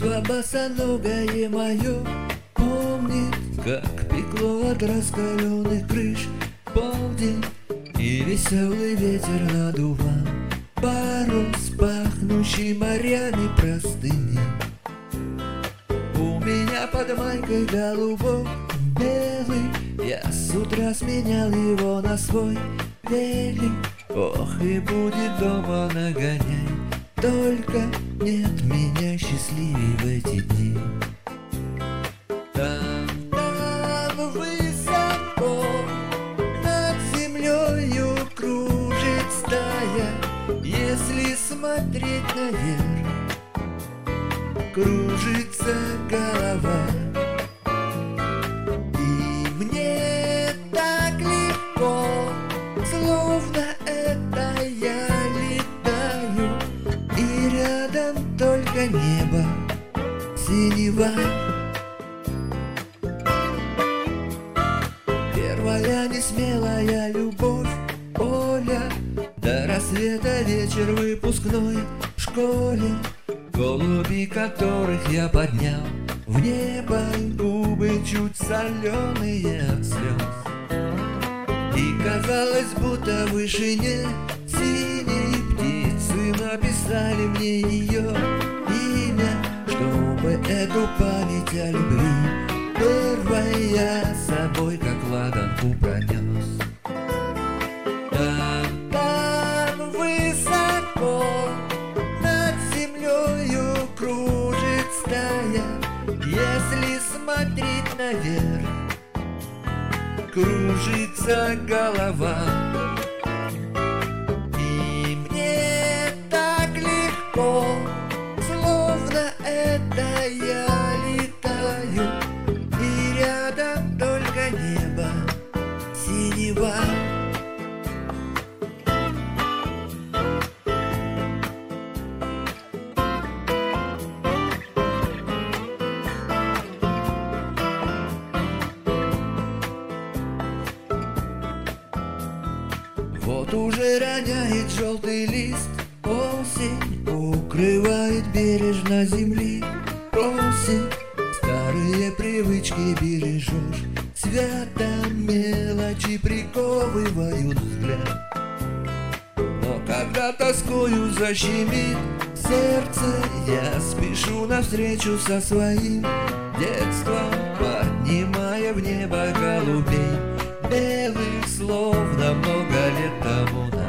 Детство босоногое мое помнит, как пекло от раскаленных крыш полдень, и веселый ветер надувал парус, пахнущий морями простыни. У меня под майкой голубок белый, я с утра сменял его на свой велик. Ох, и будет дома нагоняй, только нет меня счастливей в эти дни. Там высоко над землею кружит стая, если смотреть наверх, кружится голова. И мне так легко, словно это я летаю, и рядом только небо, синева. Первая несмелая любовь, Оля, до рассвета вечер выпускной в школе. Голуби, которых я поднял в небо, губы чуть соленые от слез. И казалось, будто в вышине синей птицы написали мне ее имя, чтобы эту память о любви первой я с собой как ладанку пронес. Там высоко над землею кружит стая, если смотреть наверх, кружится голова. И мне так легко, словно это я летаю, и рядом только небо, синева. Вот уже роняет желтый лист, осень укрывает бережно земли. Осень, старые привычки бережешь, свято мелочи приковывают взгляд. Но когда тоскою защемит сердце, я спешу навстречу со своим детством, поднимая в небо голубей белых, словно много лет тому назад.